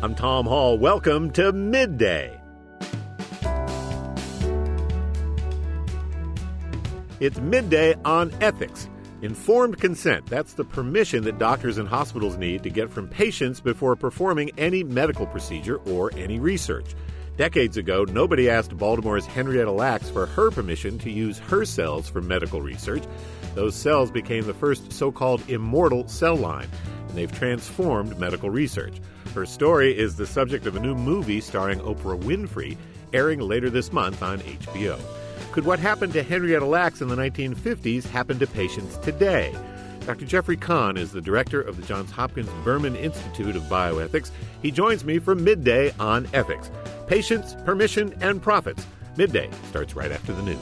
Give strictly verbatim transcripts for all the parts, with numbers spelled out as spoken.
I'm Tom Hall. Welcome to Midday. It's Midday on ethics. Informed consent, that's the permission that doctors and hospitals need to get from patients before performing any medical procedure or any research. Decades ago, nobody asked Baltimore's Henrietta Lacks for her permission to use her cells for medical research. Those cells became the first so-called immortal cell line, and they've transformed medical research. Her story is the subject of a new movie starring Oprah Winfrey, airing later this month on H B O. Could what happened to Henrietta Lacks in the nineteen fifties happen to patients today? Doctor Jeffrey Kahn is the director of the Johns Hopkins Berman Institute of Bioethics. He joins me for Midday on Ethics. Patients, permission, and profits. Midday starts right after the news.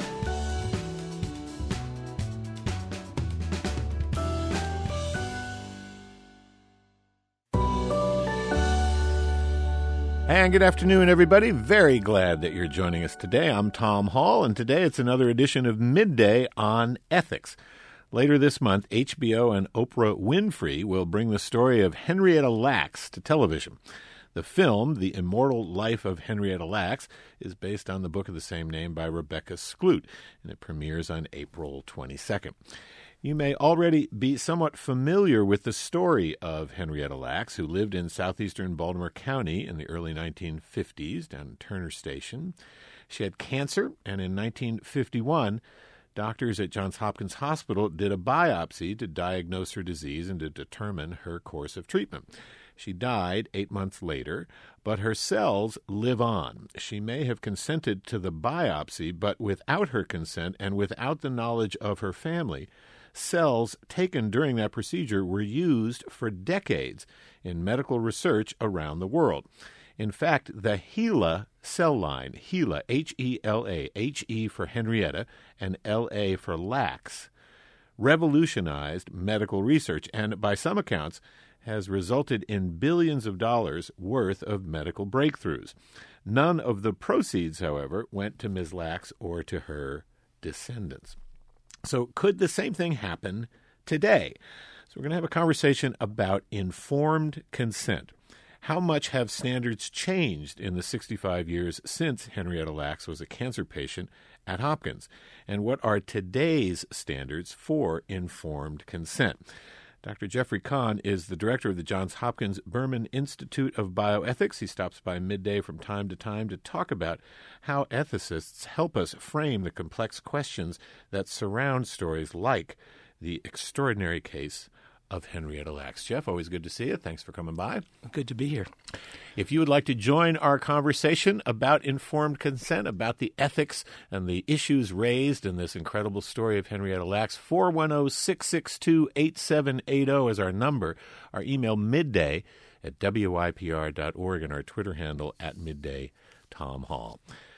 And good afternoon, everybody. Very glad that you're joining us today. I'm Tom Hall, and today it's another edition of Midday on Ethics. Later this month, H B O and Oprah Winfrey will bring the story of Henrietta Lacks to television. The film, The Immortal Life of Henrietta Lacks, is based on the book of the same name by Rebecca Skloot, and it premieres on April twenty-second. You may already be somewhat familiar with the story of Henrietta Lacks, who lived in southeastern Baltimore County in the early nineteen fifties down in Turner Station. She had cancer, and in nineteen fifty-one, doctors at Johns Hopkins Hospital did a biopsy to diagnose her disease and to determine her course of treatment. She died eight months later, but her cells live on. She may have consented to the biopsy, but without her consent and without the knowledge of her family, cells taken during that procedure were used for decades in medical research around the world. In fact, the HeLa cell line, HeLa, H E L A, H E for Henrietta and L A for Lacks, revolutionized medical research and, by some accounts, has resulted in billions of dollars worth of medical breakthroughs. None of the proceeds, however, went to Miz Lacks or to her descendants. So could the same thing happen today? So we're going to have a conversation about informed consent. How much have standards changed in the sixty-five years since Henrietta Lacks was a cancer patient at Hopkins? And what are today's standards for informed consent? Doctor Jeffrey Kahn is the director of the Johns Hopkins Berman Institute of Bioethics. He stops by Midday from time to time to talk about how ethicists help us frame the complex questions that surround stories like the extraordinary case of Henrietta Lacks. Jeff, always good to see you. Thanks for coming by. Good to be here. If you would like to join our conversation about informed consent, about the ethics and the issues raised in this incredible story of Henrietta Lacks, four one zero, six six two, eight seven eight zero is our number. Our email, midday at W I P R dot org, and our Twitter handle at midday Tom Hall.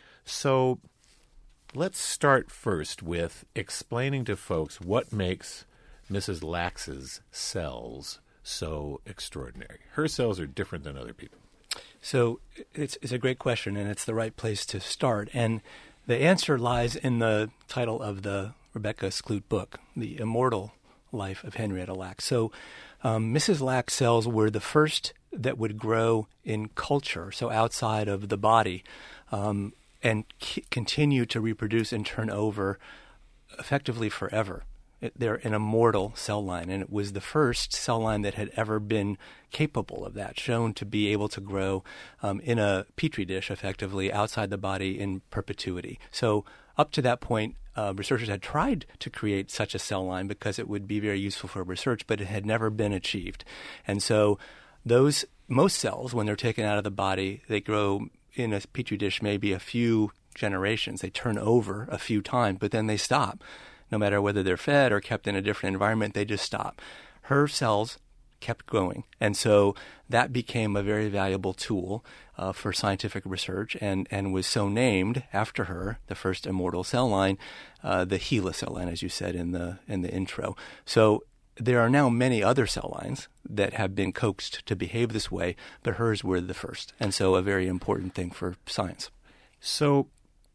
So let's start first with explaining to folks what makes Missus Lacks's cells so extraordinary. Her cells are different than other people. So it's, it's a great question, and it's the right place to start. And the answer lies in the title of the Rebecca Skloot book, The Immortal Life of Henrietta Lacks. So um, Missus Lacks' cells were the first that would grow in culture, so outside of the body, um, and c- continue to reproduce and turn over effectively forever. It, they're an immortal cell line, and it was the first cell line that had ever been capable of that, shown to be able to grow um, in a petri dish effectively outside the body in perpetuity. So up to that point, uh, researchers had tried to create such a cell line because it would be very useful for research, but it had never been achieved. And so those most cells, when they're taken out of the body, they grow in a petri dish maybe a few generations. They turn over a few times, but then they stop. No matter whether they're fed or kept in a different environment, they just stop. Her cells kept growing. And so that became a very valuable tool uh, for scientific research and, and was so named after her, the first immortal cell line, uh, the HeLa cell line, as you said in the in the intro. So there are now many other cell lines that have been coaxed to behave this way, but hers were the first. And so a very important thing for science. So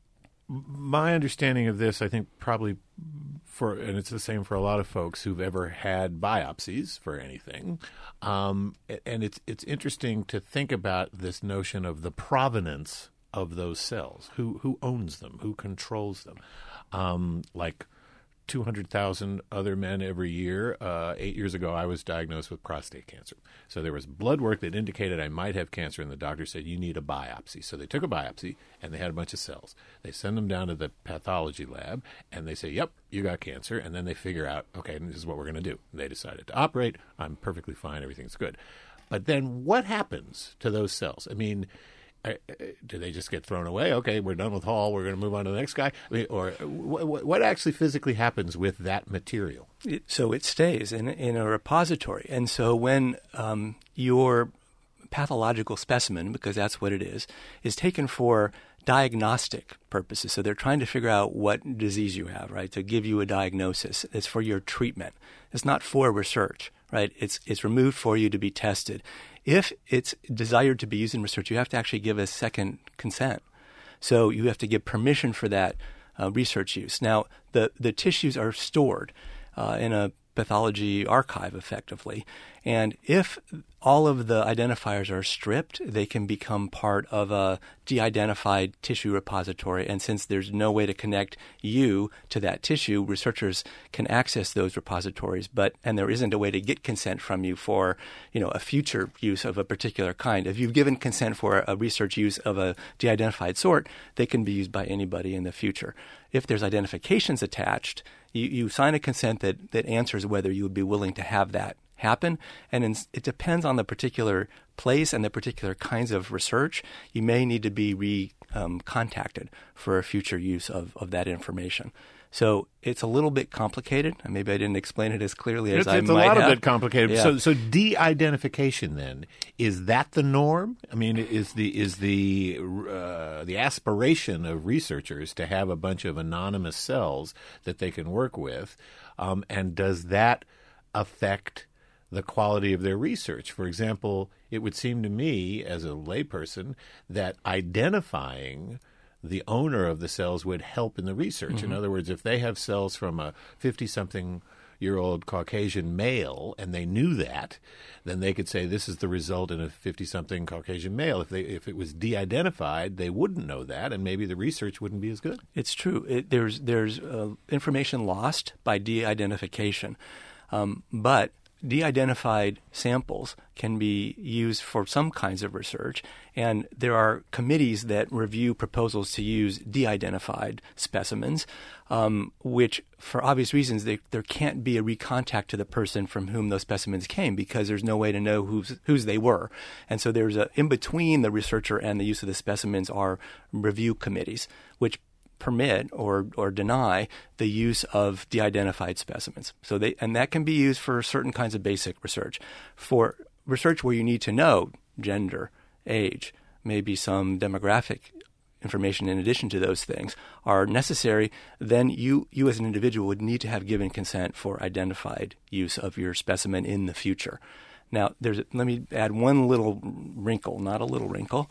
my understanding of this, I think probably for, and it's the same for a lot of folks who've ever had biopsies for anything, um, and it's it's interesting to think about this notion of the provenance of those cells. Who who owns them? Who controls them? Um, like two hundred thousand other men every year. Uh, eight years ago, I was diagnosed with prostate cancer. So there was blood work that indicated I might have cancer, and the doctor said, you need a biopsy. So they took a biopsy, and they had a bunch of cells. They send them down to the pathology lab, and they say, yep, you got cancer. And then they figure out, okay, this is what we're going to do. They decided to operate. I'm perfectly fine. Everything's good. But then what happens to those cells? I mean, Uh, do they just get thrown away? Okay, we're done with Hall. We're going to move on to the next guy. I mean, or w- what actually physically happens with that material? It, so it stays in in a repository, and so when um, your pathological specimen, because that's what it is, is taken for diagnostic purposes. So they're trying to figure out what disease you have, right? To give you a diagnosis. It's for your treatment. It's not for research, right? It's it's removed for you to be tested. If it's desired to be used in research, you have to actually give a second consent. So you have to give permission for that uh, research use. Now, the, the tissues are stored uh, in a pathology archive, effectively. And if all of the identifiers are stripped, they can become part of a de-identified tissue repository. And since there's no way to connect you to that tissue, researchers can access those repositories, but and there isn't a way to get consent from you for, you know, a future use of a particular kind. If you've given consent for a research use of a de-identified sort, they can be used by anybody in the future. If there's identifications attached, you, you sign a consent that, that answers whether you would be willing to have that happen, and in, it depends on the particular place and the particular kinds of research. You may need to be re-contacted um, for a future use of, of that information. So it's a little bit complicated. Maybe I didn't explain it as clearly as it's, I it's might have. It's a lot of bit complicated. Yeah. So, so de-identification then, is that the norm? I mean, is the is the uh, the aspiration of researchers to have a bunch of anonymous cells that they can work with, um, and does that affect the quality of their research? For example, it would seem to me as a layperson that identifying the owner of the cells would help in the research. Mm-hmm. In other words, if they have cells from a fifty-something-year-old Caucasian male and they knew that, then they could say this is the result in a fifty-something Caucasian male. If they if it was de-identified, they wouldn't know that, and maybe the research wouldn't be as good. It's true. It, there's there's uh, information lost by de-identification, um, but de-identified samples can be used for some kinds of research, and there are committees that review proposals to use de-identified specimens, um, which, for obvious reasons, they, there can't be a recontact to the person from whom those specimens came because there's no way to know who's, whose they were. And so there's a, in between the researcher and the use of the specimens are review committees, which permit or or deny the use of de-identified specimens. So they and that can be used for certain kinds of basic research. For research where you need to know gender, age, maybe some demographic information in addition to those things are necessary, then you you as an individual would need to have given consent for identified use of your specimen in the future. Now, there's let me add one little wrinkle, not a little wrinkle.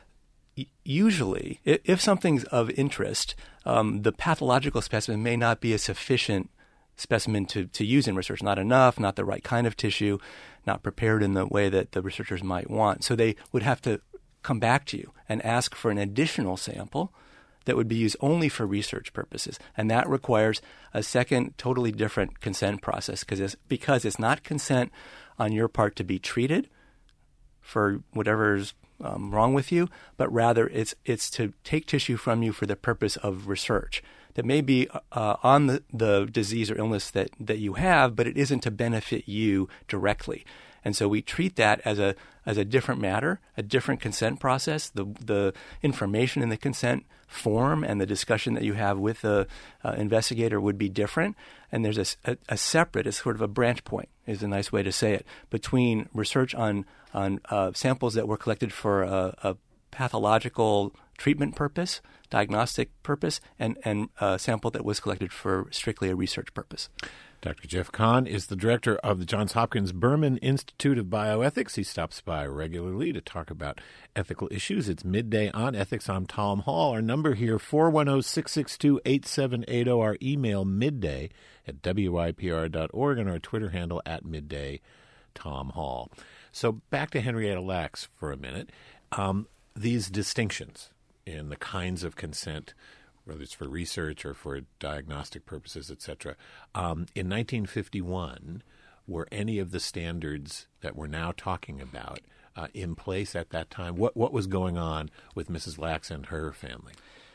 Usually, if something's of interest, um, the pathological specimen may not be a sufficient specimen to, to use in research. Not enough, not the right kind of tissue, not prepared in the way that the researchers might want. So they would have to come back to you and ask for an additional sample that would be used only for research purposes. And that requires a second, totally different consent process because it's, because it's not consent on your part to be treated for whatever's Um, wrong with you, but rather it's it's to take tissue from you for the purpose of research that may be uh, on the, the disease or illness that, that you have, but it isn't to benefit you directly. And so we treat that as a as a different matter, a different consent process. The the information in the consent form and the discussion that you have with the uh, investigator would be different. And there's a, a, a separate, it's sort of a branch point, is a nice way to say it, between research on on uh, samples that were collected for a, a pathological treatment purpose, diagnostic purpose, and, and a sample that was collected for strictly a research purpose. Doctor Jeff Kahn is the director of the Johns Hopkins Berman Institute of Bioethics. He stops by regularly to talk about ethical issues. It's Midday on Ethics. I'm Tom Hall. Our number here, four one zero, six six two, eight seven eight zero. Our email, midday at W I P R dot org, and our Twitter handle, at Midday Tom Hall. So back to Henrietta Lacks for a minute. Um, these distinctions in the kinds of consent, whether it's for research or for diagnostic purposes, et cetera. Um, in nineteen fifty-one, were any of the standards that we're now talking about uh, in place at that time? What what was going on with Missus Lacks and her family?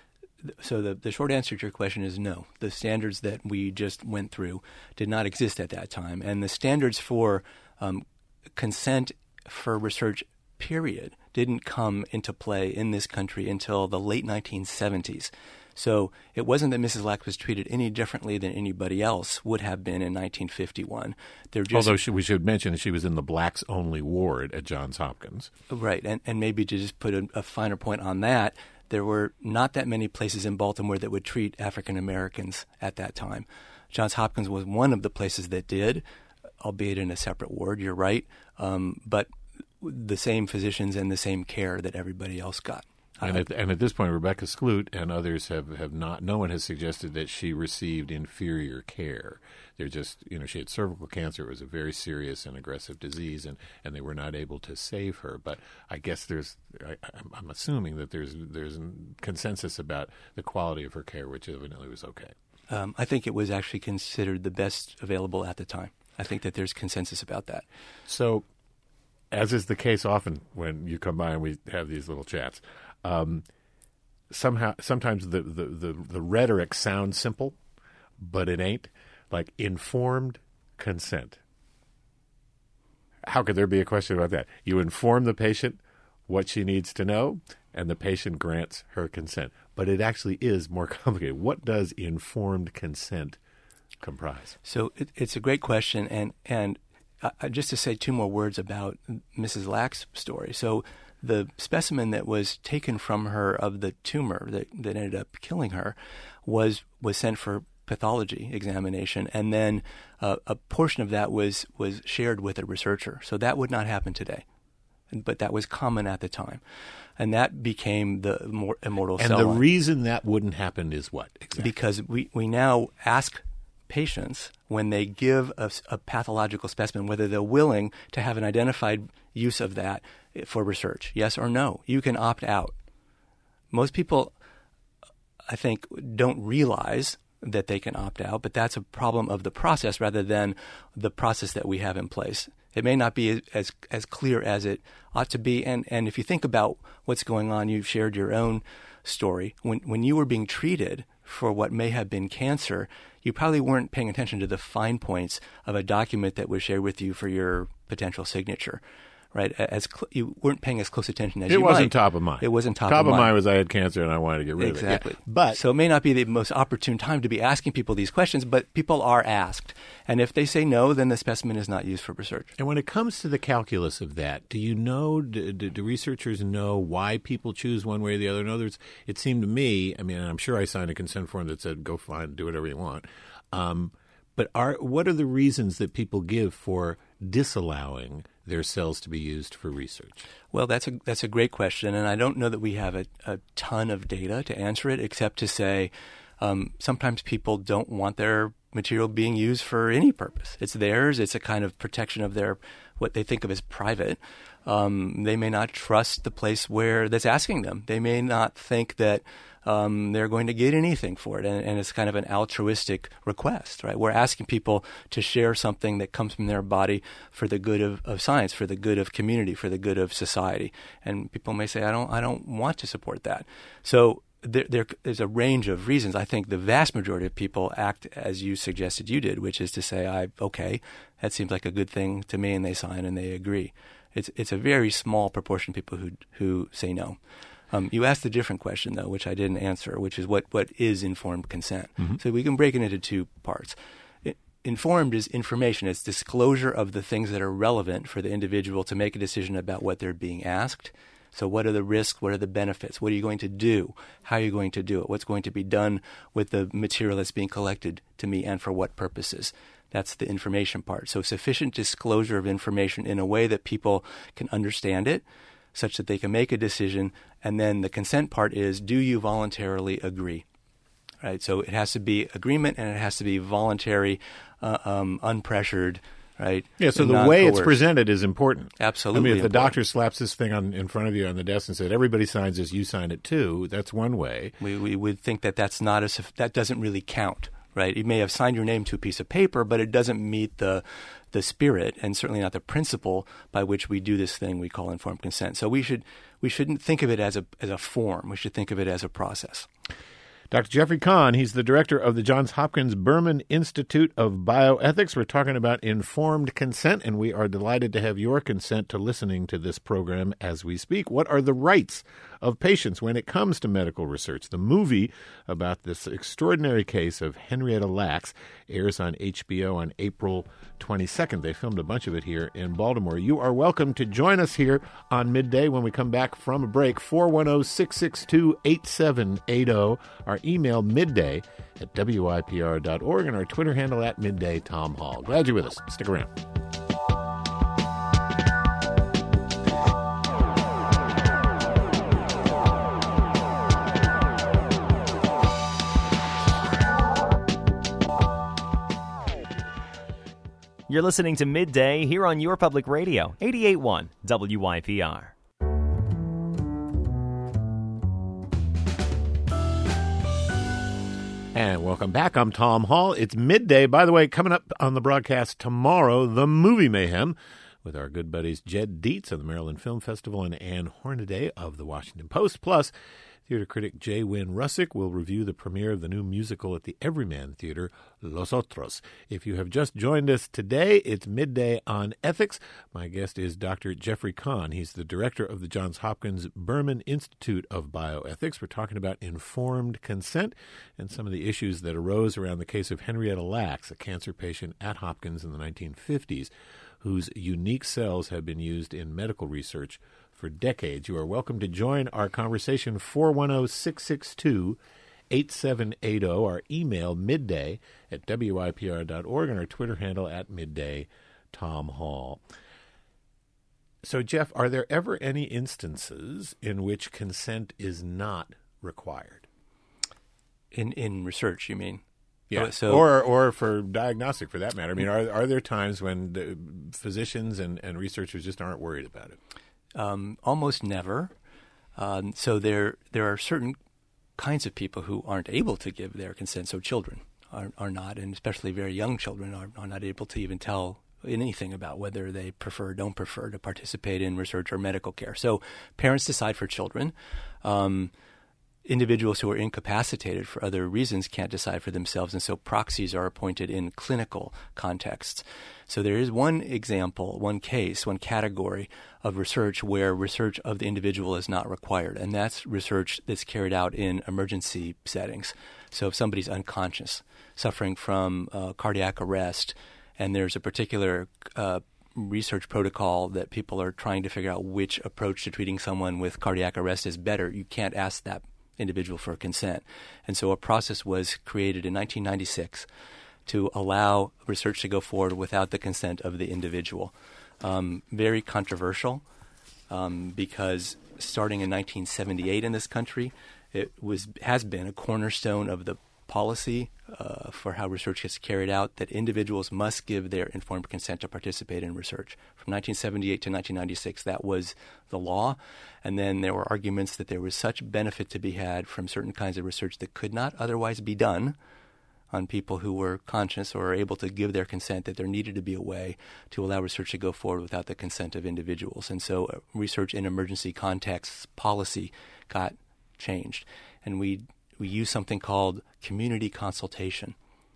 So the, the short answer to your question is no. The standards that we just went through did not exist at that time. And the standards for um, consent for research, period, didn't come into play in this country until the late nineteen seventies. So it wasn't that Missus Lacks was treated any differently than anybody else would have been in nineteen fifty-one. They're just, Although she, we should mention that she was in the blacks-only ward at Johns Hopkins. Right, and, and maybe to just put a, a finer point on that, there were not that many places in Baltimore that would treat African Americans at that time. Johns Hopkins was one of the places that did, albeit in a separate ward, you're right, um, but the same physicians and the same care that everybody else got. And at, and at this point, Rebecca Skloot and others have, have not, no one has suggested that she received inferior care. They're just, you know, she had cervical cancer. It was a very serious and aggressive disease, and, and they were not able to save her. But I guess there's, I, I'm assuming that there's there's consensus about the quality of her care, which evidently was okay. Um, I think it was actually considered the best available at the time. I think that there's consensus about that. So, as is the case often when you come by and we have these little chats, Um, somehow, sometimes the, the, the, the rhetoric sounds simple, but it ain't. Like informed consent. How could there be a question about that? You inform the patient what she needs to know, and the patient grants her consent. But it actually is more complicated. What does informed consent comprise? So it, it's a great question, and and uh, just to say two more words about Missus Lacks' story. So the specimen that was taken from her of the tumor that, that ended up killing her was was sent for pathology examination, and then uh, a portion of that was, was shared with a researcher. So that would not happen today, but that was common at the time. And that became the immortal and cell the line. reason that wouldn't happen is what? Exactly? Because we, we now ask patients when they give a, a pathological specimen whether they're willing to have an identified use of that for research, yes or no. You can opt out. Most people, I think, don't realize that they can opt out, but that's a problem of the process rather than the process that we have in place. It may not be as as clear as it ought to be, and, and if you think about what's going on, you've shared your own story. When when you were being treated for what may have been cancer, you probably weren't paying attention to the fine points of a document that was shared with you for your potential signature. Right, as cl- you weren't paying as close attention as it you might. It wasn't top of mind. It wasn't top, top of of mind. mind was I had cancer and I wanted to get rid exactly. of it. Yeah. But so it may not be the most opportune time to be asking people these questions, but people are asked, and if they say no, then the specimen is not used for research. And when it comes to the calculus of that, do you know? Do, do, do researchers know why people choose one way or the other? In other words, it seemed to me. I mean, I'm sure I signed a consent form that said, "Go find, do whatever you want." Um, but are what are the reasons that people give for disallowing their cells to be used for research? Well, that's a that's a great question, and I don't know that we have a, a ton of data to answer it, except to say um, sometimes people don't want their material being used for any purpose. It's theirs. It's a kind of protection of their what they think of as private. Um, they may not trust the place where that's asking them. They may not think that um, they're going to get anything for it, and, and it's kind of an altruistic request, right? We're asking people to share something that comes from their body for the good of, of science, for the good of community, for the good of society. And people may say, I don't, I don't want to support that. So there, there, there's a range of reasons. I think the vast majority of people act as you suggested you did, which is to say, I okay, that seems like a good thing to me, and they sign and they agree. It's it's a very small proportion of people who who say no. Um, you asked a different question, though, which I didn't answer, which is what, what is informed consent? Mm-hmm. So we can break it into two parts. It, informed is information. It's disclosure of the things that are relevant for the individual to make a decision about what they're being asked. So what are the risks? What are the benefits? What are you going to do? How are you going to do it? What's going to be done with the material that's being collected to me, and for what purposes? That's the information part. So sufficient disclosure of information in a way that people can understand it, such that they can make a decision. And then the consent part is, do you voluntarily agree? Right. So it has to be agreement, and it has to be voluntary, uh, um, unpressured. Right. Yeah. So the way it's presented is important. Absolutely. I mean, if the important. doctor slaps this thing on in front of you on the desk and said, "Everybody signs this, you sign it too," that's one way. We we would think that that's not a that doesn't really count. Right. You may have signed your name to a piece of paper, but it doesn't meet the the spirit, and certainly not the principle by which we do this thing we call informed consent. So we should we shouldn't think of it as a as a form. We should think of it as a process. Doctor Jeffrey Kahn, he's the director of the Johns Hopkins Berman Institute of Bioethics. We're talking about informed consent, and we are delighted to have your consent to listening to this program as we speak. What are the rights of patients when it comes to medical research? The movie about this extraordinary case of Henrietta Lacks airs on H B O on April twenty-second. They filmed a bunch of it here in Baltimore. You are welcome to join us here on Midday when we come back from a break. four one zero, six six two, eight seven eight zero. Our email, midday at W I P R dot org, and our Twitter handle at Midday Tom Hall. Glad you're with us. Stick around. You're listening to Midday here on your public radio, eighty-eight point one W I P R. And welcome back. I'm Tom Hall. It's Midday. By the way, coming up on the broadcast tomorrow, The Movie Mayhem, with our good buddies Jed Dietz of the Maryland Film Festival and Ann Hornaday of the Washington Post. Plus, theater critic J. Wynn Russick will review the premiere of the new musical at the Everyman Theater, Los Otros. If you have just joined us today, it's Midday on Ethics. My guest is Doctor Jeffrey Kahn. He's the director of the Johns Hopkins Berman Institute of Bioethics. We're talking about informed consent and some of the issues that arose around the case of Henrietta Lacks, a cancer patient at Hopkins in the nineteen fifties, whose unique cells have been used in medical research for decades. You are welcome to join our conversation, four one zero, six six two, eight seven eight zero, our email, midday at W I P R dot org, and our Twitter handle at Midday Tom Hall. So, Jeff, are there ever any instances in which consent is not required? In in research, you mean? Yeah, so, or or for diagnostic, for that matter. I mean, are are there times when the physicians and, and researchers just aren't worried about it? Um, almost never. Um, so there there are certain kinds of people who aren't able to give their consent. So children are, are not, and especially very young children are, are not able to even tell anything about whether they prefer or don't prefer to participate in research or medical care. So parents decide for children. Um, individuals who are incapacitated for other reasons can't decide for themselves, and so proxies are appointed in clinical contexts. So there is one example, one case, one category of research where research of the individual is not required, and that's research that's carried out in emergency settings. So if somebody's unconscious, suffering from uh, cardiac arrest, and there's a particular uh, research protocol that people are trying to figure out which approach to treating someone with cardiac arrest is better, you can't ask that individual for consent. And so a process was created in nineteen ninety-six to allow research to go forward without the consent of the individual. Um, very controversial um, because starting in nineteen seventy-eight in this country, it was has been a cornerstone of the policy uh, for how research gets carried out that individuals must give their informed consent to participate in research. From nineteen seventy-eight to nineteen ninety-six, that was the law. And then there were arguments that there was such benefit to be had from certain kinds of research that could not otherwise be done on people who were conscious or able to give their consent, that there needed to be a way to allow research to go forward without the consent of individuals. And so uh, research in emergency contexts policy got changed. And we we use something called community consultation.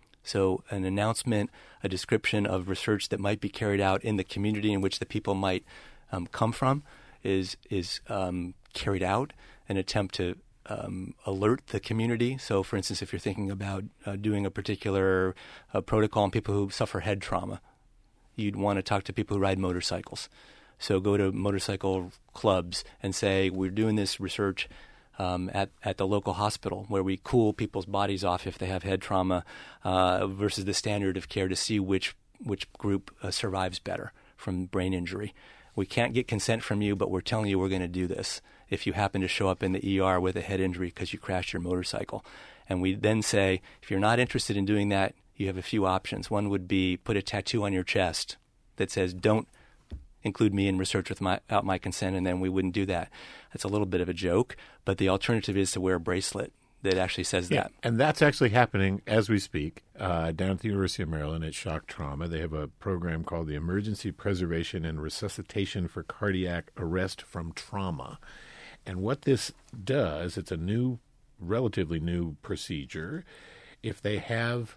So an announcement, a description of research that might be carried out in the community in which the people might um, come from is is um, carried out, an attempt to um, alert the community. So, for instance, if you're thinking about uh, doing a particular uh, protocol on people who suffer head trauma, you'd want to talk to people who ride motorcycles. So go to motorcycle clubs and say, we're doing this research um, at, at the local hospital where we cool people's bodies off if they have head trauma uh, versus the standard of care to see which, which group uh, survives better from brain injury. We can't get consent from you, but we're telling you we're going to do this if you happen to show up in the E R with a head injury because you crashed your motorcycle. And we then say, if you're not interested in doing that, you have a few options. One would be put a tattoo on your chest that says, don't include me in research without my consent, and then we wouldn't do that. That's a little bit of a joke, but the alternative is to wear a bracelet that actually says yeah, that. And that's actually happening as we speak uh, down at the University of Maryland at Shock Trauma. They have a program called the Emergency Preservation and Resuscitation for Cardiac Arrest from Trauma. And what this does, it's a new, relatively new procedure. If they have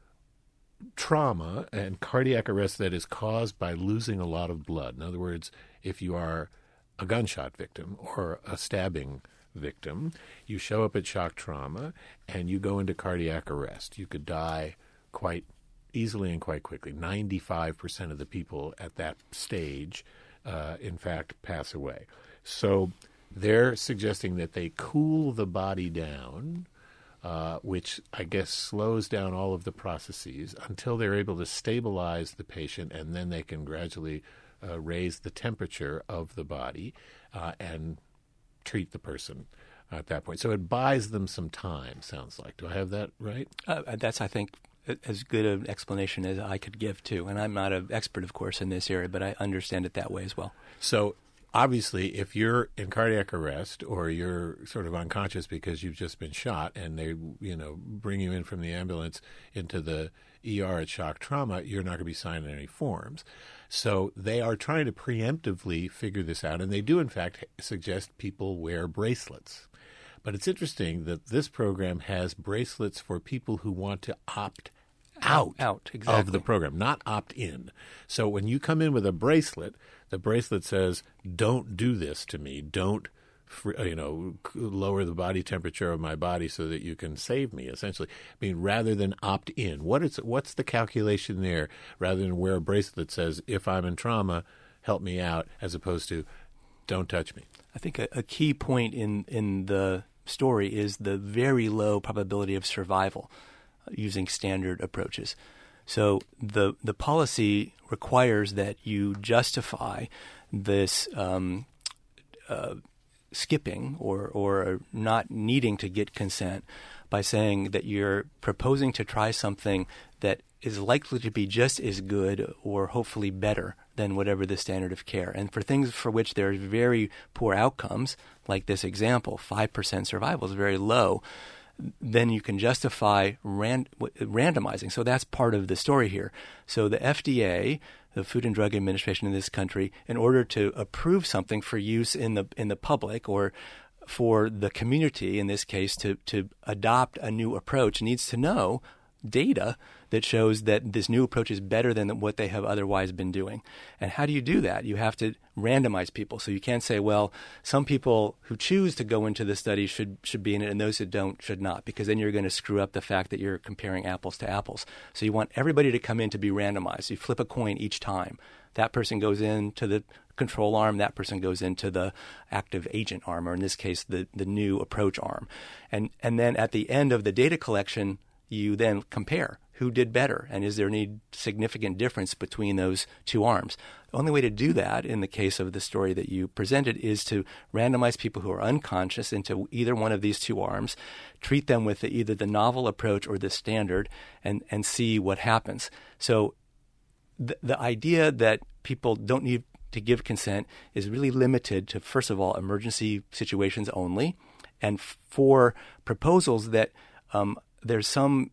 trauma and cardiac arrest that is caused by losing a lot of blood. In other words, if you are a gunshot victim or a stabbing victim, you show up at Shock Trauma and you go into cardiac arrest. You could die quite easily and quite quickly. ninety-five percent of the people at that stage, uh, in fact, pass away. So they're suggesting that they cool the body down, Uh, which I guess slows down all of the processes until they're able to stabilize the patient, and then they can gradually uh, raise the temperature of the body uh, and treat the person at that point. So it buys them some time, sounds like. Do I have that right? Uh, that's, I think, as good an explanation as I could give, too. And I'm not an expert, of course, in this area, but I understand it that way as well. So obviously, if you're in cardiac arrest or you're sort of unconscious because you've just been shot and they, you know, bring you in from the ambulance into the E R at Shock Trauma, you're not going to be signing any forms. So they are trying to preemptively figure this out, and they do, in fact, suggest people wear bracelets. But it's interesting that this program has bracelets for people who want to opt out, out exactly. of the program, not opt in. So when you come in with a bracelet, the bracelet says, don't do this to me. Don't, you know, lower the body temperature of my body so that you can save me, essentially. I mean, rather than opt in. What is, what's the calculation there, rather than wear a bracelet that says, if I'm in trauma, help me out, as opposed to, don't touch me? I think a, a key point in, in the story is the very low probability of survival using standard approaches. So the the policy requires that you justify this um, uh, skipping or, or not needing to get consent by saying that you're proposing to try something that is likely to be just as good or hopefully better than whatever the standard of care. And for things for which there are very poor outcomes, like this example, five percent survival is very low, then you can justify ran- randomizing. So that's part of the story here. So the F D A, the Food and Drug Administration in this country, in order to approve something for use in the in the public or for the community, in this case, to, to adopt a new approach, needs to know data that shows that this new approach is better than what they have otherwise been doing. And how do you do that? You have to randomize people. So you can't say, well, some people who choose to go into the study should should be in it and those who don't should not, because then you're going to screw up the fact that you're comparing apples to apples. So you want everybody to come in to be randomized. You flip a coin each time. That person goes into the control arm, that person goes into the active agent arm, or in this case, the, the new approach arm. And and then at the end of the data collection, you then compare who did better and is there any significant difference between those two arms. The only way to do that in the case of the story that you presented is to randomize people who are unconscious into either one of these two arms, treat them with the, either the novel approach or the standard, and, and see what happens. So the, the idea that people don't need to give consent is really limited to, first of all, emergency situations only, and for proposals that um, there's some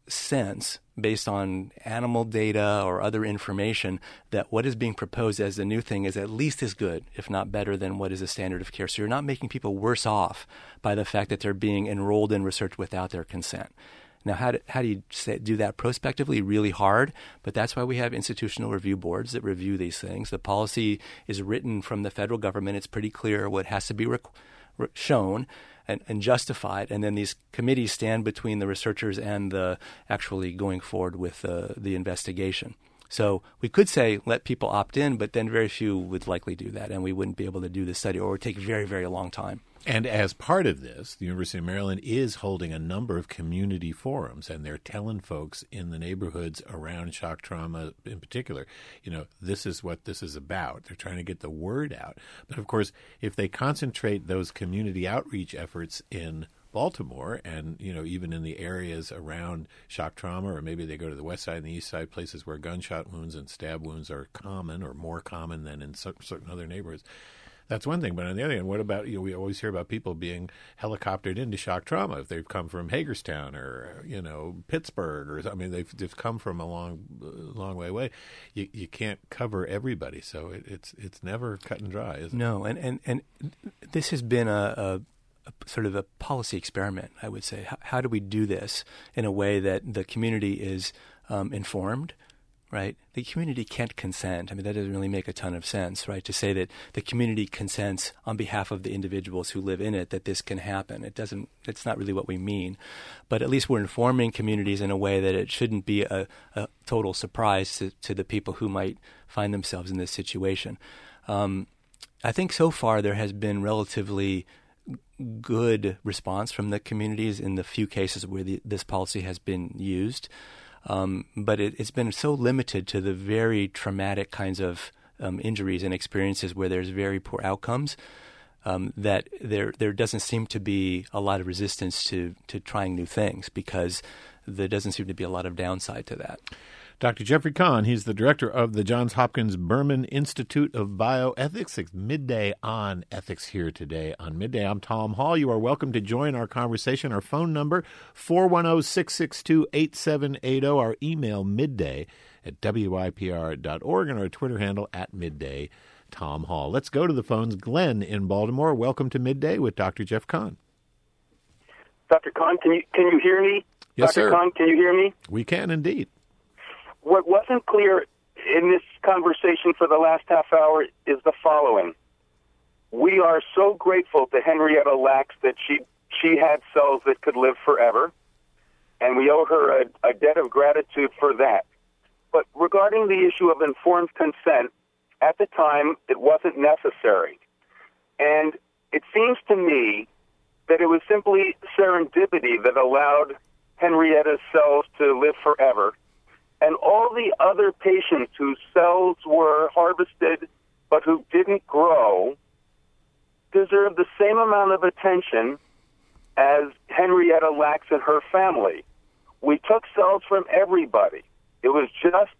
sense based on animal data or other information that what is being proposed as the new thing is at least as good, if not better, than what is a standard of care. So you're not making people worse off by the fact that they're being enrolled in research without their consent. Now, how do, how do you say, do that prospectively? Really hard, but that's why we have institutional review boards that review these things. The policy is written from the federal government. It's pretty clear what has to be rec- re- shown and, and justified, and then these committees stand between the researchers and the actually going forward with uh, the investigation. So we could say let people opt in, but then very few would likely do that, and we wouldn't be able to do the study, or it would take a very, very long time. And as part of this, the University of Maryland is holding a number of community forums, and they're telling folks in the neighborhoods around shock trauma in particular, you know, this is what this is about. They're trying to get the word out. But, of course, if they concentrate those community outreach efforts in Baltimore and, you know, even in the areas around shock trauma, or maybe they go to the west side and the east side, places where gunshot wounds and stab wounds are common or more common than in certain other neighborhoods, that's one thing. But on the other hand, what about, you know, we always hear about people being helicoptered into shock trauma if they've come from Hagerstown or, you know, Pittsburgh, or I mean, they've, they've come from a long, long way away. You, you can't cover everybody, so it, it's it's never cut and dry, is it? No, and, and, and this has been a, a, a sort of a policy experiment, I would say. How, how do we do this in a way that the community is um, informed? Right? The community can't consent. I mean, that doesn't really make a ton of sense, right? To say that the community consents on behalf of the individuals who live in it that this can happen. It doesn't, it's not really what we mean. But at least we're informing communities in a way that it shouldn't be a, a total surprise to, to the people who might find themselves in this situation. Um, I think so far there has been relatively good response from the communities in the few cases where the, this policy has been used. Um, but it, it's been so limited to the very traumatic kinds of um, injuries and experiences where there's very poor outcomes um, that there there doesn't seem to be a lot of resistance to, to trying new things, because there doesn't seem to be a lot of downside to that. Doctor Jeffrey Kahn, he's the director of the Johns Hopkins Berman Institute of Bioethics. It's Midday on Ethics here today on Midday. I'm Tom Hall. You are welcome to join our conversation. Our phone number, four one zero, six six two, eight seven eight zero. Our email, midday at W I P R dot org, and our Twitter handle, at Midday Tom Hall. Let's go to the phones. Glenn in Baltimore, welcome to Midday with Doctor Jeff Kahn. Doctor Kahn, can you, can you hear me? Yes, Doctor sir. Kahn, can you hear me? We can indeed. What wasn't clear in this conversation for the last half hour is the following. We are so grateful to Henrietta Lacks that she she had cells that could live forever, and we owe her a, a debt of gratitude for that. But regarding the issue of informed consent, at the time, it wasn't necessary. And it seems to me that it was simply serendipity that allowed Henrietta's cells to live forever. And all the other patients whose cells were harvested but who didn't grow deserve the same amount of attention as Henrietta Lacks and her family. We took cells from everybody. It was just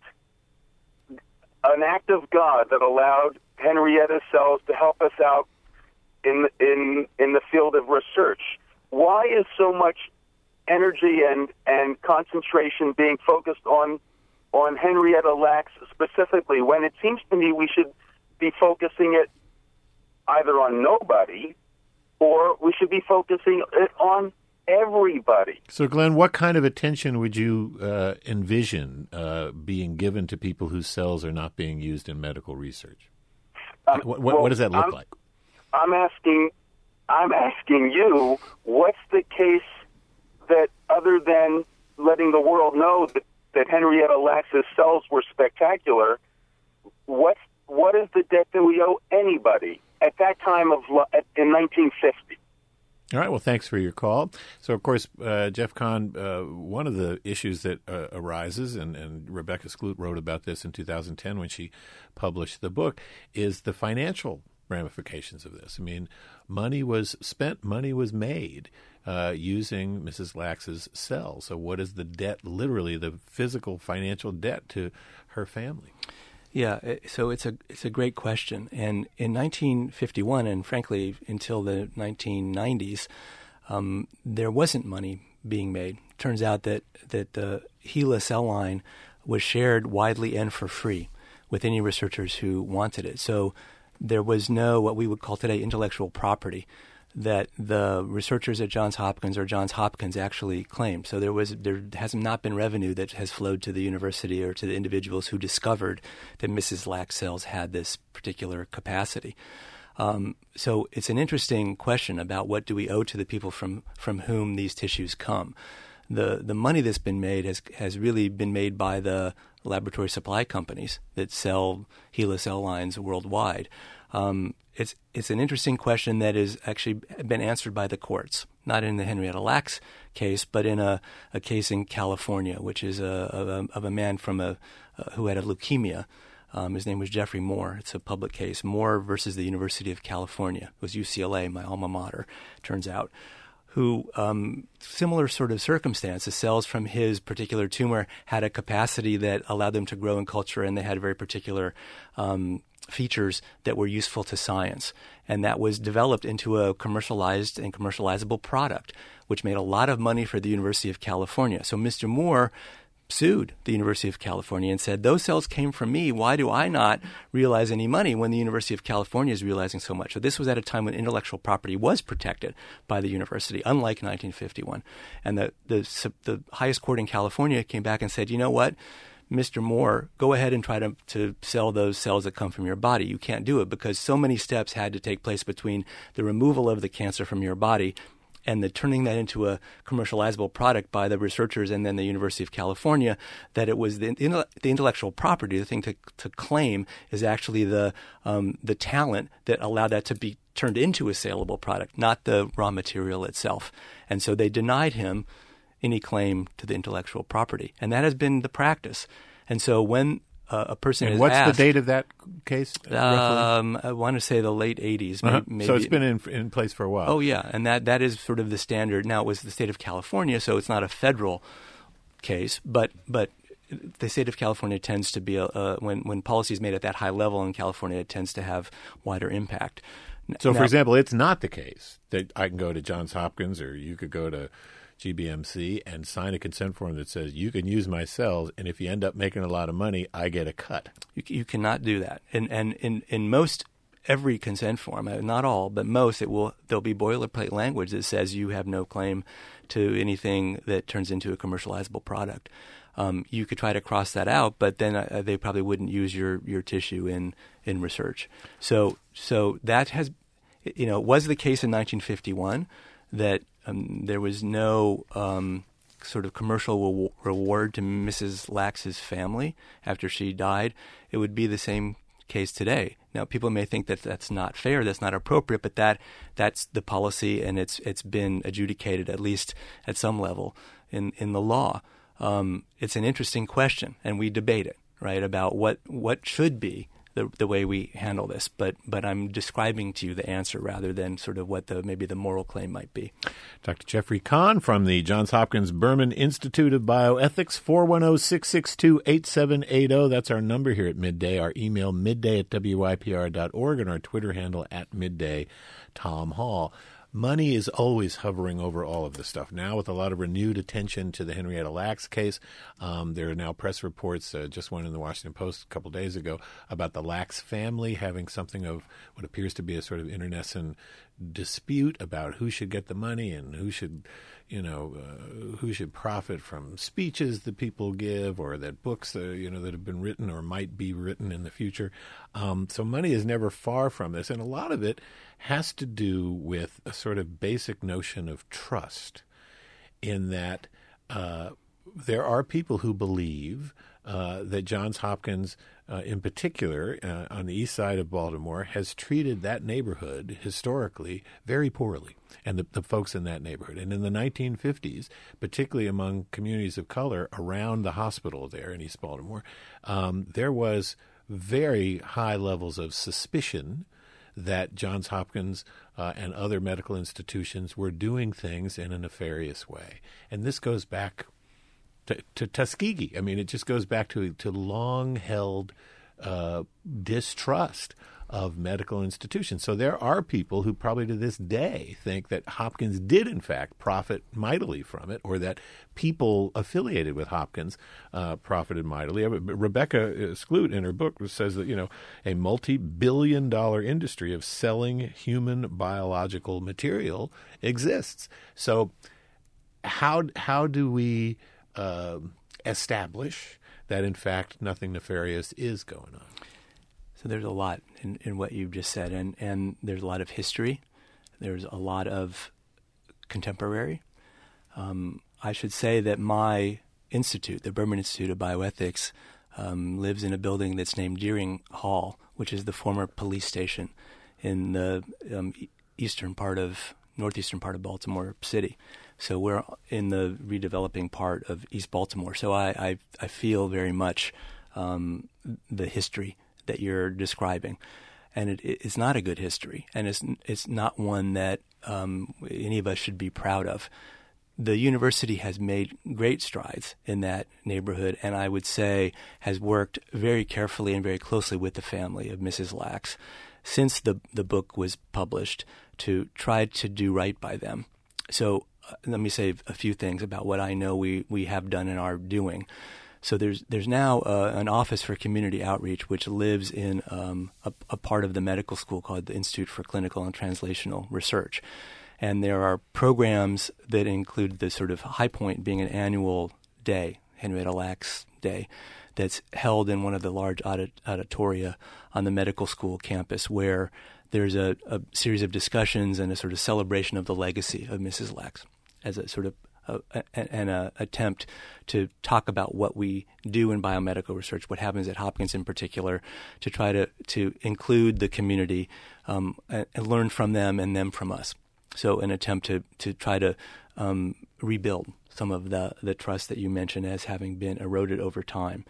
an act of God that allowed Henrietta's cells to help us out in in in the field of research. Why is so much energy and, and concentration being focused on on Henrietta Lacks specifically, when it seems to me we should be focusing it either on nobody or we should be focusing it on everybody? So, Glenn, what kind of attention would you uh, envision uh, being given to people whose cells are not being used in medical research? Um, what, what, well, what does that look I'm, like? I'm asking, I'm asking you, what's the case that, other than letting the world know that, that Henrietta Lacks' cells were spectacular, what's, what is the debt that we owe anybody at that time of in nineteen fifty? All right. Well, thanks for your call. So, of course, uh, Jeff Kahn, uh, one of the issues that uh, arises, and, and Rebecca Skloot wrote about this in two thousand ten when she published the book, is the financial ramifications of this. I mean, money was spent, money was made uh, using Missus Lacks's cells. So what is the debt, literally the physical financial debt to her family? Yeah, so it's a it's a great question. And in nineteen fifty-one, and frankly until the nineteen nineties, um, there wasn't money being made. Turns out that, that the HeLa cell line was shared widely and for free with any researchers who wanted it. So there was no, what we would call today, intellectual property that the researchers at Johns Hopkins or Johns Hopkins actually claimed. So there was there has not been revenue that has flowed to the university or to the individuals who discovered that Missus Lack's cells had this particular capacity. Um, so it's an interesting question about what do we owe to the people from, from whom these tissues come. The the money that's been made has has really been made by the laboratory supply companies that sell HeLa cell lines worldwide. Um, it's it's an interesting question that has actually been answered by the courts, not in the Henrietta Lacks case, but in a, a case in California, which is a, of, a, of a man from a uh, who had a leukemia. Um, his name was Jeffrey Moore. It's a public case. Moore versus the University of California. It was U C L A, my alma mater, turns out, who, um, similar sort of circumstances, cells from his particular tumor had a capacity that allowed them to grow in culture, and they had very particular um, features that were useful to science. And that was developed into a commercialized and commercializable product, which made a lot of money for the University of California. So Mister Moore sued the University of California and said, those cells came from me. Why do I not realize any money when the University of California is realizing so much? So this was at a time when intellectual property was protected by the university, unlike nineteen fifty-one. And the, the, the highest court in California came back and said, you know what, Mister Moore, go ahead and try to, to sell those cells that come from your body. You can't do it because so many steps had to take place between the removal of the cancer from your body and the turning that into a commercializable product by the researchers and then the University of California, that it was the, the intellectual property, the thing to, to claim is actually the um, the talent that allowed that to be turned into a saleable product, not the raw material itself. And so they denied him any claim to the intellectual property. And that has been the practice. And so when uh, a person and is what's asked, the date of that case? Um, I want to say the late eighties. Uh-huh. Maybe, so it's been in in place for a while. Oh, yeah. And that, that is sort of the standard. Now, it was the state of California, so it's not a federal case, but but the state of California tends to be, a, a, when, when policy is made at that high level in California, it tends to have wider impact. So, now, for example, it's not the case that I can go to Johns Hopkins or you could go to G B M C and sign a consent form that says you can use my cells, and if you end up making a lot of money, I get a cut. You, you cannot do that. And and in, in most every consent form, not all, but most, it will there'll be boilerplate language that says you have no claim to anything that turns into a commercializable product. Um, you could try to cross that out, but then uh, they probably wouldn't use your, your tissue in, in research. So so that has, you know, was the case in nineteen fifty-one that um, there was no um, sort of commercial re- reward to Missus Lacks's family after she died. It would be the same case today. Now, people may think that that's not fair, that's not appropriate, but that that's the policy, and it's it's been adjudicated at least at some level in, in the law. Um, it's an interesting question, and we debate it, right, about what, what should be the the way we handle this. But but I'm describing to you the answer rather than sort of what the maybe the moral claim might be. Doctor Jeffrey Kahn from the Johns Hopkins Berman Institute of Bioethics, four one zero, six six two, eight seven eight zero. That's our number here at Midday. Our email, midday at W Y P R dot org, and our Twitter handle at Midday Tom Hall. Money is always hovering over all of this stuff. Now, with a lot of renewed attention to the Henrietta Lacks case, um, there are now press reports, uh, just one in the Washington Post a couple days ago, about the Lacks family having something of what appears to be a sort of internecine dispute about who should get the money and who should, you know, uh, who should profit from speeches that people give or that books, uh, you know, that have been written or might be written in the future. Um, so money is never far from this, and a lot of it has to do with a sort of basic notion of trust, in that uh, there are people who believe uh, that Johns Hopkins, uh, in particular, uh, on the east side of Baltimore, has treated that neighborhood historically very poorly, and the, the folks in that neighborhood. And in the nineteen fifties, particularly among communities of color around the hospital there in East Baltimore, um, there was very high levels of suspicion that Johns Hopkins uh, and other medical institutions were doing things in a nefarious way. And this goes back to, to Tuskegee. I mean, it just goes back to, to long-held uh, distrust of medical institutions. So there are people who probably to this day think that Hopkins did, in fact, profit mightily from it, or that people affiliated with Hopkins uh, profited mightily. Rebecca Skloot, in her book, says that, you know, a multi-billion dollar industry of selling human biological material exists. So how how do we uh, establish that, in fact, nothing nefarious is going on? So there's a lot in, in what you've just said, and, and there's a lot of history. There's a lot of contemporary. Um, I should say that my institute, the Berman Institute of Bioethics, um, lives in a building that's named Deering Hall, which is the former police station in the um, eastern part of, northeastern part of Baltimore City. So we're in the redeveloping part of East Baltimore. So I, I, I feel very much um, the history that you're describing. And it, it's not a good history, and it's it's not one that um, any of us should be proud of. The university has made great strides in that neighborhood, and I would say has worked very carefully and very closely with the family of Missus Lax since the, the book was published to try to do right by them. So uh, let me say a few things about what I know we, we have done and are doing. So there's there's now uh, an Office for Community Outreach which lives in um, a, a part of the medical school called the Institute for Clinical and Translational Research. And there are programs that include the sort of high point being an annual day, Henrietta Lacks Day, that's held in one of the large audit- auditoria on the medical school campus where there's a, a series of discussions and a sort of celebration of the legacy of Missus Lax as a sort of Uh, and an attempt to talk about what we do in biomedical research, what happens at Hopkins in particular, to try to, to include the community um, and, and learn from them and them from us. So an attempt to, to try to um, rebuild some of the, the trust that you mentioned as having been eroded over time.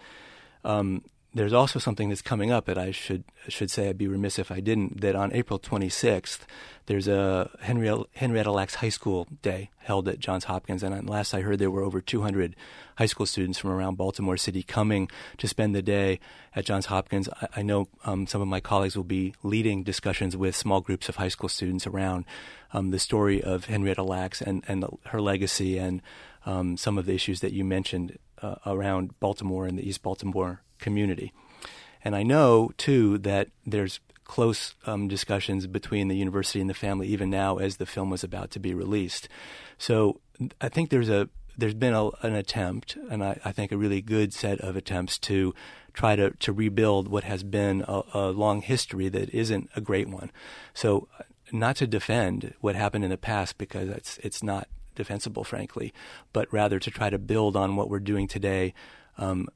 Um, There's also something that's coming up that I should should say, I'd be remiss if I didn't, that on April twenty-sixth, there's a Henrietta, Henrietta Lacks High School Day held at Johns Hopkins. And last I heard, there were over two hundred high school students from around Baltimore City coming to spend the day at Johns Hopkins. I, I know um, some of my colleagues will be leading discussions with small groups of high school students around um, the story of Henrietta Lacks and, and her legacy and um, some of the issues that you mentioned uh, around Baltimore and the East Baltimore community. And I know, too, that there's close um, discussions between the university and the family even now as the film was about to be released. So I think there's a there's been a, an attempt, and I, I think a really good set of attempts to try to, to rebuild what has been a, a long history that isn't a great one. So not to defend what happened in the past, because it's it's not defensible, frankly, but rather to try to build on what we're doing today, um,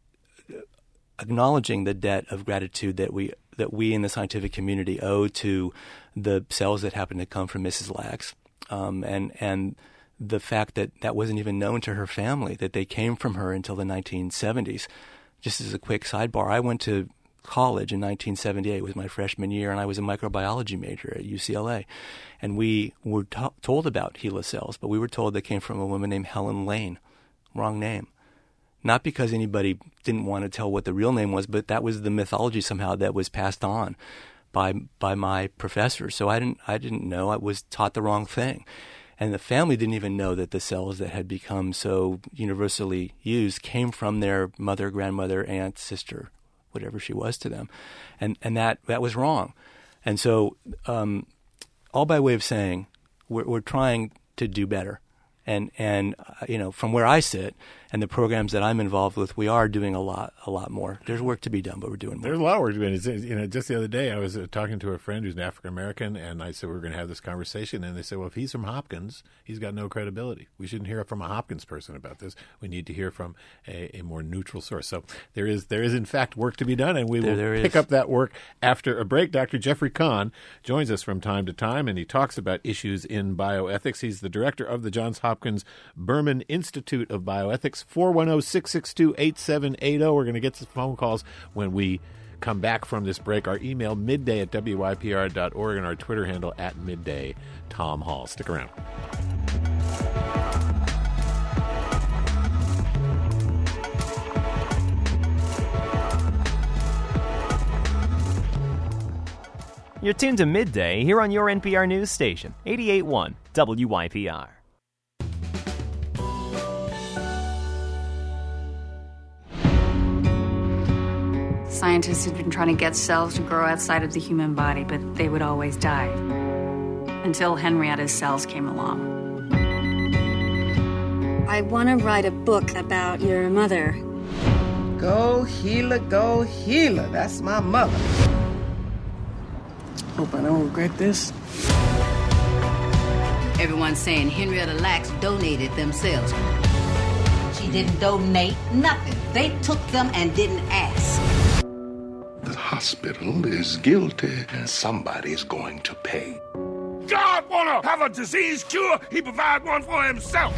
acknowledging the debt of gratitude that we that we in the scientific community owe to the cells that happen to come from Missus Lax, um, and and the fact that that wasn't even known to her family, that they came from her until the nineteen seventies. Just as a quick sidebar, I went to college in nineteen seventy-eight. It was my freshman year, and I was a microbiology major at U C L A. And we were to- told about HeLa cells, but we were told they came from a woman named Helen Lane. Wrong name. Not because anybody didn't want to tell what the real name was, but that was the mythology somehow that was passed on by by my professors. So I didn't I didn't know. I was taught the wrong thing. And the family didn't even know that the cells that had become so universally used came from their mother, grandmother, aunt, sister, whatever she was to them. And and that, that was wrong. And so um, all by way of saying we're, we're trying to do better. And, and uh, you know, from where I sit and the programs that I'm involved with, we are doing a lot, a lot more. There's work to be done, but we're doing more. There's a lot of work to be done. You know, just the other day I was uh, talking to a friend who's an African-American, and I said we we're going to have this conversation. And they said, well, if he's from Hopkins, he's got no credibility. We shouldn't hear from a Hopkins person about this. We need to hear from a, a more neutral source. So there is, there is, in fact, work to be done, and we will there, there pick is. up that work after a break. Doctor Jeffrey Kahn joins us from time to time, and he talks about issues in bioethics. He's the director of the Johns Hopkins Berman Institute of Bioethics. Four one zero, six six two, eight seven eight zero. We're going to get some phone calls when we come back from this break. Our email, midday at W Y P R dot org, and our Twitter handle, at midday Tom Hall. Stick around. You're tuned to Midday here on your N P R news station, eighty-eight point one W Y P R. Scientists had been trying to get cells to grow outside of the human body, but they would always die. Until Henrietta's cells came along. I want to write a book about your mother. Go HeLa, go HeLa. That's my mother. Hope I don't regret this. Everyone's saying Henrietta Lacks donated them cells. She didn't donate nothing. They took them and didn't ask. The hospital is guilty, and somebody's going to pay. God wanna have a disease cure, he provide one for himself.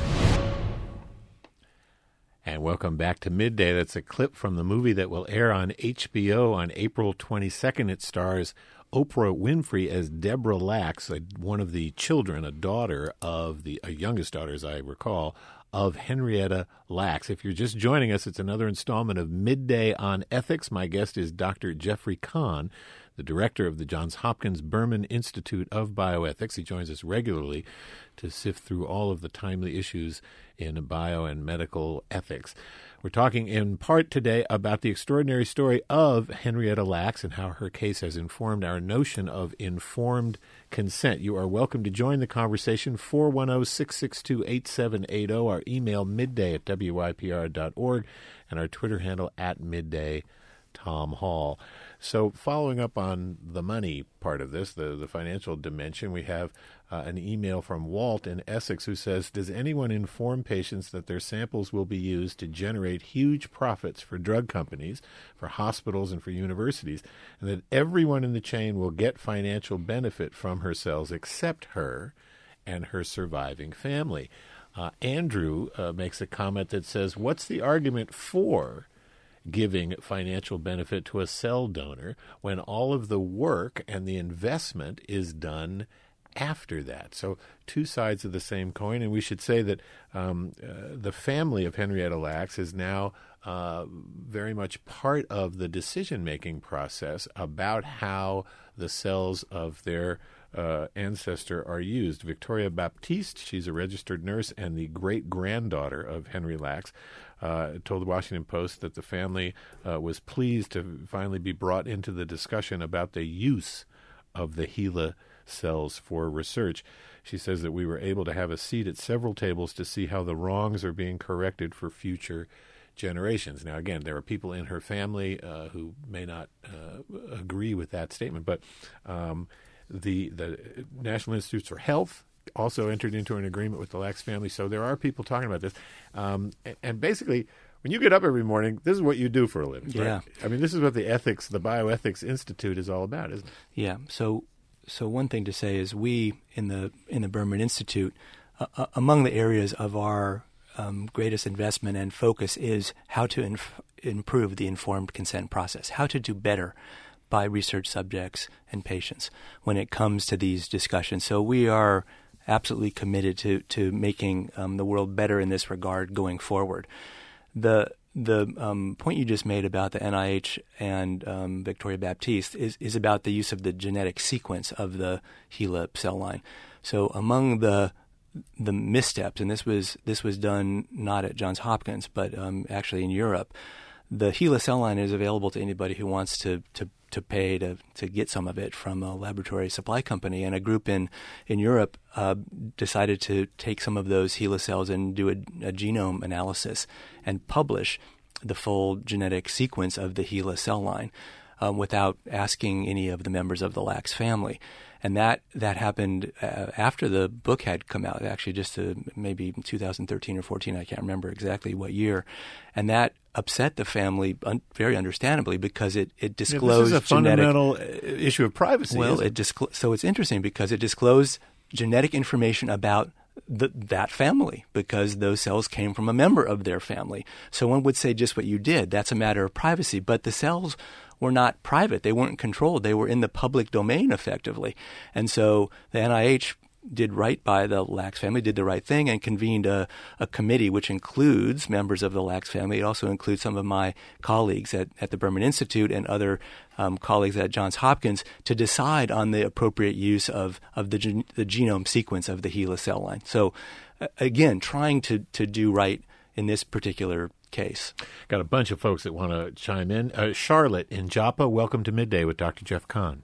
And welcome back to Midday. That's a clip from the movie that will air on H B O on April twenty-second. It stars Oprah Winfrey as Deborah Lacks, a, one of the children, a daughter of the, a youngest daughter, as I recall, of Henrietta Lacks. If you're just joining us, it's another installment of Midday on Ethics. My guest is Doctor Jeffrey Kahn, the director of the Johns Hopkins Berman Institute of Bioethics. He joins us regularly to sift through all of the timely issues in bio and medical ethics. We're talking in part today about the extraordinary story of Henrietta Lacks and how her case has informed our notion of informed consent. You are welcome to join the conversation, four one zero, six six two, eight seven eight zero, our email midday at W Y P R dot org, and our Twitter handle at midday Tom Hall. So following up on the money part of this, the, the financial dimension, we have uh, an email from Walt in Essex who says, does anyone inform patients that their samples will be used to generate huge profits for drug companies, for hospitals, and for universities, and that everyone in the chain will get financial benefit from her cells except her and her surviving family? Uh, Andrew uh, makes a comment that says, what's the argument for giving financial benefit to a cell donor when all of the work and the investment is done after that? So two sides of the same coin, and we should say that um, uh, the family of Henrietta Lacks is now uh, very much part of the decision-making process about how the cells of their uh, ancestor are used. Victoria Baptiste, she's a registered nurse and the great-granddaughter of Henry Lacks, Uh, told the Washington Post that the family uh, was pleased to finally be brought into the discussion about the use of the HeLa cells for research. She says that we were able to have a seat at several tables to see how the wrongs are being corrected for future generations. Now, again, there are people in her family uh, who may not uh, agree with that statement, but um, the the National Institutes for Health also entered into an agreement with the Lacks family. So there are people talking about this. Um, and, and basically, when you get up every morning, this is what you do for a living. Yeah. Right? I mean, this is what the ethics, the Bioethics Institute is all about, isn't it? Yeah. So so one thing to say is we in the in the Berman Institute, uh, uh, among the areas of our um, greatest investment and focus is how to inf- improve the informed consent process, how to do better by research subjects and patients when it comes to these discussions. So we are absolutely committed to to making um, the world better in this regard going forward. The the um, point you just made about the N I H and um, Victoria Baptiste is, is about the use of the genetic sequence of the HeLa cell line. So among the the missteps, and this was this was done not at Johns Hopkins, but um, actually in Europe, the HeLa cell line is available to anybody who wants to to to pay to, to get some of it from a laboratory supply company. And a group in, in Europe uh, decided to take some of those HeLa cells and do a, a genome analysis and publish the full genetic sequence of the HeLa cell line um, without asking any of the members of the Lacks family. And that that happened uh, after the book had come out, actually just uh, maybe two thousand thirteen or fourteen, I can't remember exactly what year. And that upset the family un- very understandably because it, it disclosed yeah, this is a genetic, fundamental issue of privacy. Well, it it disclo- so it's interesting because it disclosed genetic information about the, that family because those cells came from a member of their family. So one would say just what you did, that's a matter of privacy. But the cells were not private. They weren't controlled. They were in the public domain effectively. And so the N I H did right by the Lacks family, did the right thing, and convened a, a committee which includes members of the Lacks family. It also includes some of my colleagues at, at the Berman Institute and other um, colleagues at Johns Hopkins to decide on the appropriate use of, of the, gen- the genome sequence of the HeLa cell line. So, uh, again, trying to, to do right in this particular case. Got a bunch of folks that want to chime in. Uh, Charlotte in Joppa, welcome to Midday with Doctor Jeff Kahn.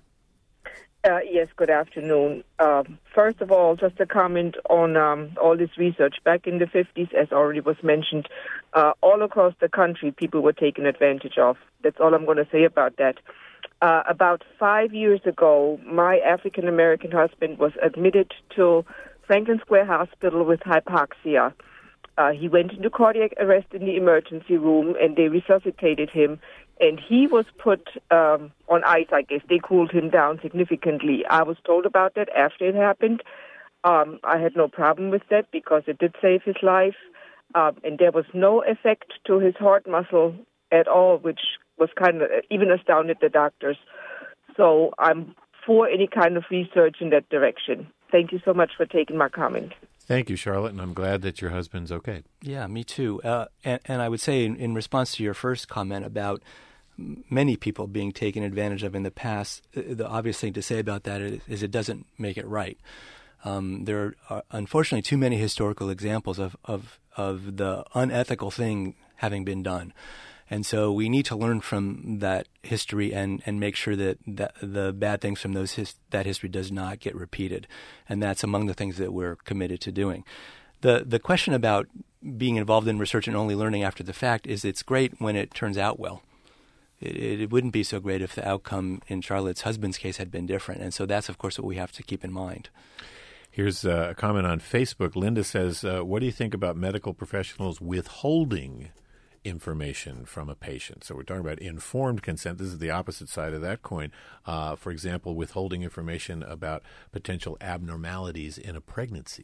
Uh, yes, good afternoon. Um, first of all, just a comment on um, all this research. Back in the fifties, as already was mentioned, uh, all across the country, people were taken advantage of. That's all I'm going to say about that. Uh, about five years ago, my African-American husband was admitted to Franklin Square Hospital with hypoxia. Uh, he went into cardiac arrest in the emergency room, and they resuscitated him. And he was put um, on ice, I guess. They cooled him down significantly. I was told about that after it happened. Um, I had no problem with that because it did save his life. Um, and there was no effect to his heart muscle at all, which was kind of even astounded the doctors. So I'm for any kind of research in that direction. Thank you so much for taking my comment. Thank you, Charlotte, and I'm glad that your husband's okay. Yeah, me too. Uh, and, and I would say in, in response to your first comment about many people being taken advantage of in the past, the obvious thing to say about that is, is it doesn't make it right. Um, there are unfortunately too many historical examples of, of, of the unethical thing having been done. And so we need to learn from that history and, and make sure that, that the bad things from those his, that history does not get repeated. And that's among the things that we're committed to doing. The the question about being involved in research and only learning after the fact is it's great when it turns out well. It, it, it wouldn't be so great if the outcome in Charlotte's husband's case had been different. And so that's, of course, what we have to keep in mind. Here's a comment on Facebook. Linda says, uh, what do you think about medical professionals withholding information from a patient? So we're talking about informed consent. This is the opposite side of that coin. Uh, for example, withholding information about potential abnormalities in a pregnancy.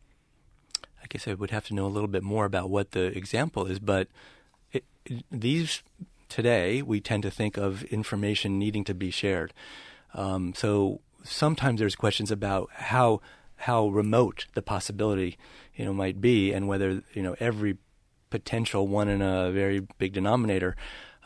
I guess I would have to know a little bit more about what the example is, but it, it, these today we tend to think of information needing to be shared. Um, so sometimes there's questions about how how remote the possibility you know might be, and whether you know every potential one in a very big denominator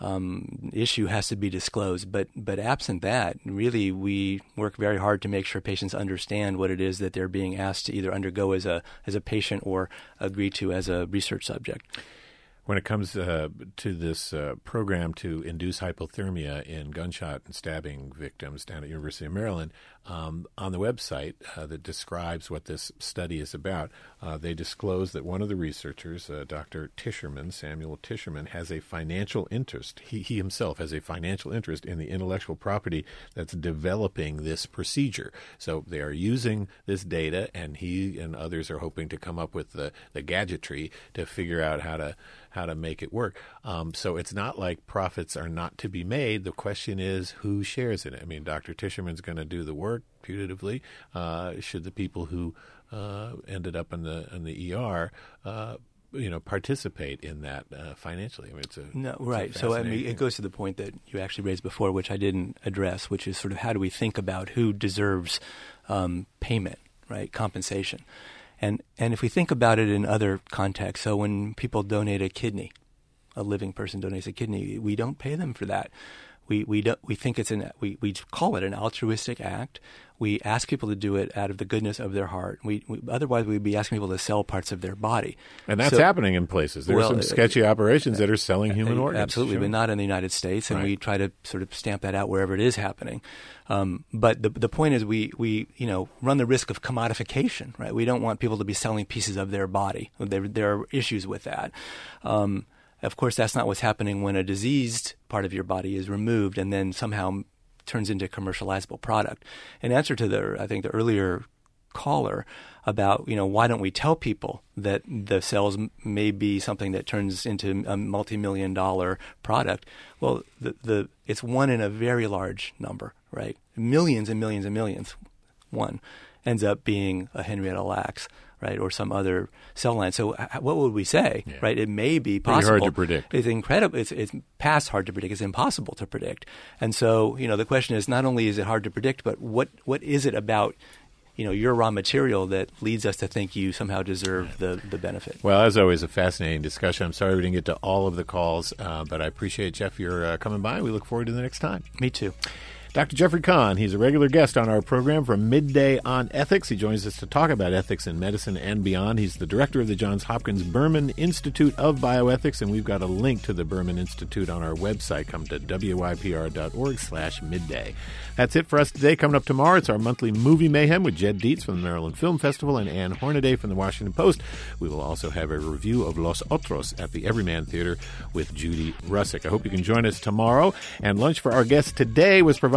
um, issue has to be disclosed. But but absent that, really, we work very hard to make sure patients understand what it is that they're being asked to either undergo as a as a patient or agree to as a research subject. When it comes uh, to this uh, program to induce hypothermia in gunshot and stabbing victims down at University of Maryland, um, on the website uh, that describes what this study is about, uh, they disclose that one of the researchers, uh, Doctor Tischerman, Samuel Tischerman, has a financial interest. He, he himself has a financial interest in the intellectual property that's developing this procedure. So they are using this data, and he and others are hoping to come up with the, the gadgetry to figure out how to how to make it work. Um, so it's not like profits are not to be made. The question is who shares in it. I mean, Doctor Tischerman's going to do the work putatively. Uh, should the people who uh, ended up in the in the E R uh, you know, participate in that uh, financially? I mean, it's a no, it's right. A so I mean, it goes to the point that you actually raised before, which I didn't address, which is sort of how do we think about who deserves um, payment, right? Compensation. And and if we think about it in other contexts, so when people donate a kidney, a living person donates a kidney, we don't pay them for that. We we don't we think it's an we, we call it an altruistic act. We ask people to do it out of the goodness of their heart. We, we otherwise we'd be asking people to sell parts of their body, and that's so, happening in places. There well, are some sketchy uh, operations that are selling human uh, organs. Absolutely, sure. but not in the United States, and right. we try to sort of stamp that out wherever it is happening. Um, but the the point is, we we you know run the risk of commodification, right? We don't want people to be selling pieces of their body. There there are issues with that. Um, Of course, that's not what's happening when a diseased part of your body is removed and then somehow turns into a commercializable product. In answer to the, I think, the earlier caller about, you know, why don't we tell people that the cells m- may be something that turns into a multi-million dollar product? Well, the, the it's one in a very large number, right? Millions and millions and millions. One ends up being a Henrietta Lacks, right, or some other cell line. So uh, what would we say, yeah. right? It may be possible. Pretty hard to predict. It's incredible. It's, it's past hard to predict. It's impossible to predict. And so, you know, the question is not only is it hard to predict, but what what is it about, you know, your raw material that leads us to think you somehow deserve the, the benefit? Well, as always, a fascinating discussion. I'm sorry we didn't get to all of the calls, uh, but I appreciate, Jeff, your uh, coming by. We look forward to the next time. Me too. Doctor Jeffrey Kahn, he's a regular guest on our program from Midday on Ethics. He joins us to talk about ethics in medicine and beyond. He's the director of the Johns Hopkins Berman Institute of Bioethics, and we've got a link to the Berman Institute on our website. Come to W Y P R dot org slash midday. That's it for us today. Coming up tomorrow, it's our monthly Movie Mayhem with Jed Dietz from the Maryland Film Festival and Ann Hornaday from the Washington Post. We will also have a review of Los Otros at the Everyman Theater with Judy Russick. I hope you can join us tomorrow. And lunch for our guests today was provided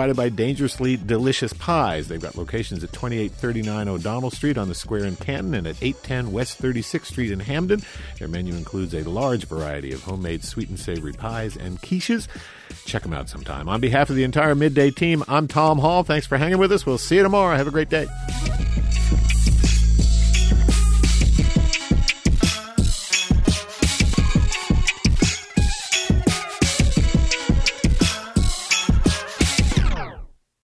provided by Dangerously Delicious Pies. They've got locations at twenty-eight thirty-nine O'Donnell Street on the Square in Canton and at eight ten West thirty-sixth Street in Hamden. Their menu includes a large variety of homemade sweet and savory pies and quiches. Check them out sometime. On behalf of the entire Midday team, I'm Tom Hall. Thanks for hanging with us. We'll see you tomorrow. Have a great day.